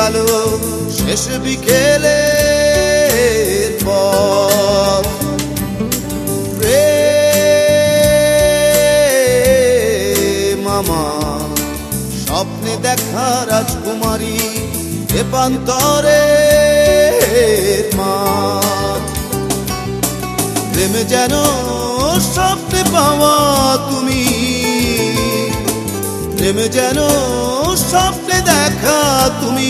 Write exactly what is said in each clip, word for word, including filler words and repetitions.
আলো শেষ বিকেলের পথ। প্রেম আমার স্বপ্নে দেখা রাজকুমারী এ প্রান্তরের মাঠ। প্রেম যেন স্বপ্নে পাওয়া তুমি, প্রেম যেন স্বপ্নে দেখা তুমি।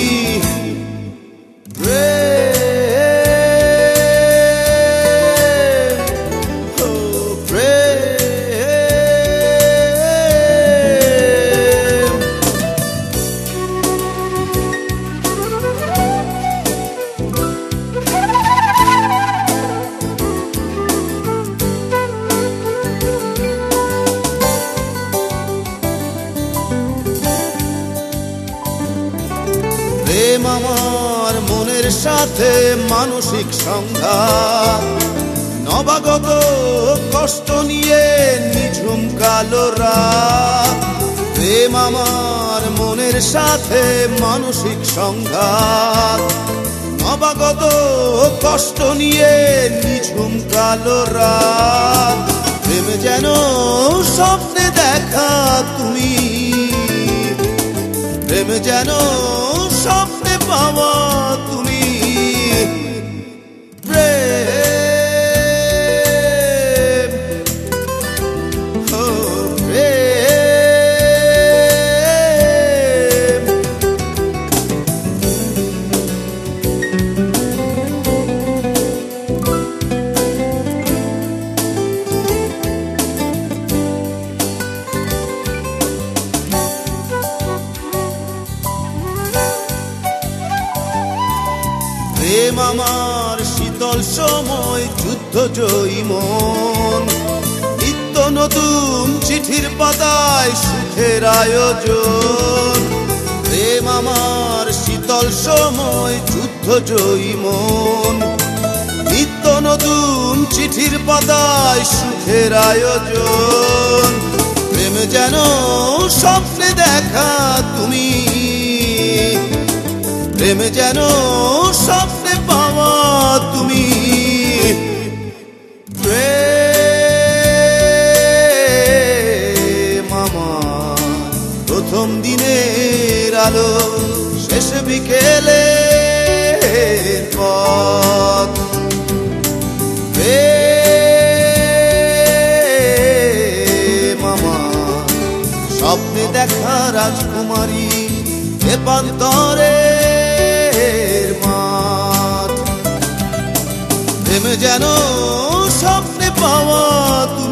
প্রেম আমার মনের সাথে মানসিক সংঘাত, নবাগত কষ্ট নিয়ে নিঝুম কালো রাত। প্রেম আমার মনের সাথে মানসিক সংঘাত, নবাগত কষ্ট নিয়ে নিঝুম কালো রাত। প্রেম যেন স্বপ্নে দেখা তুমি, প্রেম যেন স্বপ্নে পাওয়া তুমি। প্রেম ও প্রেম। প্রেম আমার শীতল সময় যুদ্ধ জয়ী মন, নিত্য নতুন চিঠির পাতায় সুখের আয়োজন। প্রেম আমার শীতল সময় যুদ্ধ জয়ী মন, নিত্য নতুন চিঠির পাতায় সুখের আয়োজন। প্রেম যেন স্বপ্নে দেখা তুমি, প্রেম যেন স্বপ্নে পাওয়া তুমি। প্রেম আমার প্রথম দিনের আলো শেষ বিকেলের পথ। প্রেম আমার স্বপ্নে দেখা রাজকুমারী এ প্রান্তরের মাঠ। প্রেম যেন স্বপ্নে পাওয়া তুমি।